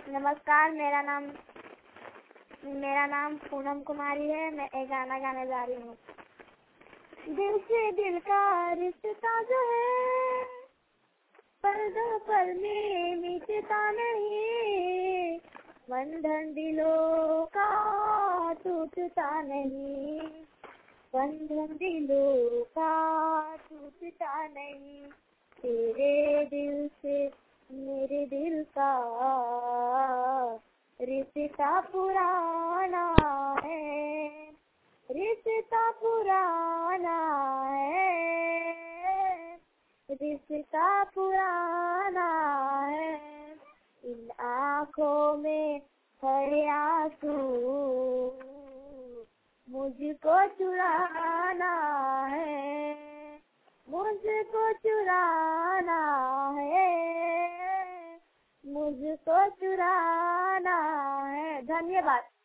नमस्कार, मेरा नाम पूनम कुमारी है। मैं एक गाना गाने जा रही हूँ। दिल से दिल का रिश्ता जो है पल दो पल में मिटता नहीं, बंधन दिलों का टूटता नहीं, बंधन दिलों का टूटता नहीं। तेरे दिल से मेरे दिल का रिश्ता पुराना है, रिश्ता पुराना है, रिश्ता पुराना है। इन आँखों में है आंसू, मुझको चुराना है, मुझको चुराना है, मुझको चुराना है। धन्यवाद।